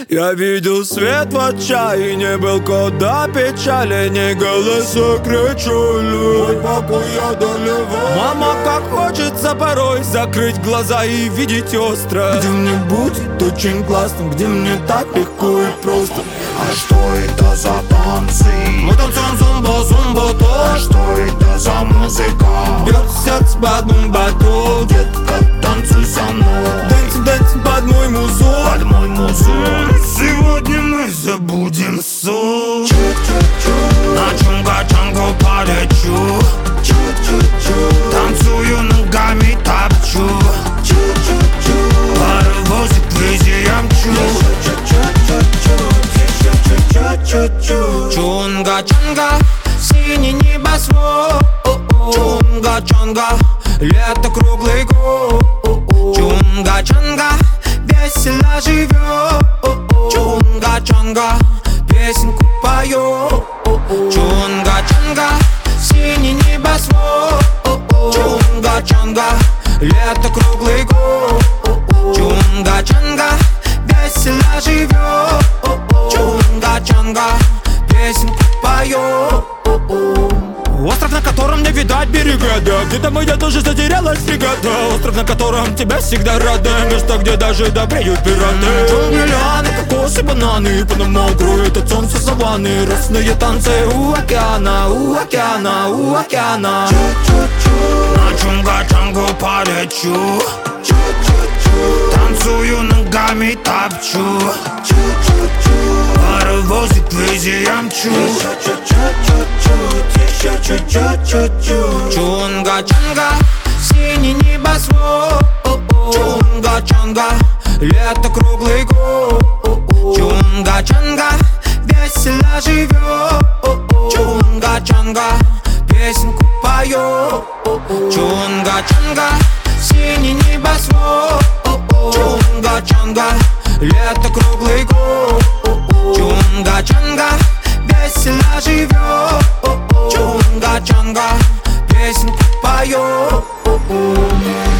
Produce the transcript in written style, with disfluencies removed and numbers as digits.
Я видел свет в отчаянии, был куда печали, не голосок кричу, мой покой я доливаю. Мама, как хочется порой закрыть глаза и видеть остро, где мне будет очень классно, где мне так легко и просто. А что это за танцы? Мы танцуем зумба-зумба-то. А что это за музыка? Бьет сердце под бумбату. Детка, танцуй со мной. Дэнсин под мой музон. Под мой музон. Сегодня мы забудем сон. На чунга-чангу полечу. Танцую ногами, топчу. Паровозик везде я мчу. Чунга-чунга, синий небосвод. Чунга-чунга, лето круглый год. Чунга-чунга, весело живет. Чунга-чунга, песенку поет. Чунга-чунга, синий небосвод. Чунга-чунга, лето круглый год. Чунга-чунга, весело живет. Чунга-чунга, песенку поет. Остров, на котором не видать берега, да, где-то моя тоже затерялась бригада. Остров, на котором тебя всегда рады, место, где даже добреют пираты. Джунгли, лианы, кокосы, бананы, Панама кроет от солнца саванны. Росные танцы у океана, у океана, у океана. На чунга-чангу полечу. Танцую ногами, топчу. Паровозик везде я мчу. Чунга-чунга, синий небосвод. Чунга-чунга, лето круглый год. Чунга-чунга, весело живет. Чунга-чунга, песенку поет. Чунга-чунга, синий небосвод. Чунга-чунга, лето круглый год. Чунга-чунга, весело живет. Чунга-чунга, песенку поет.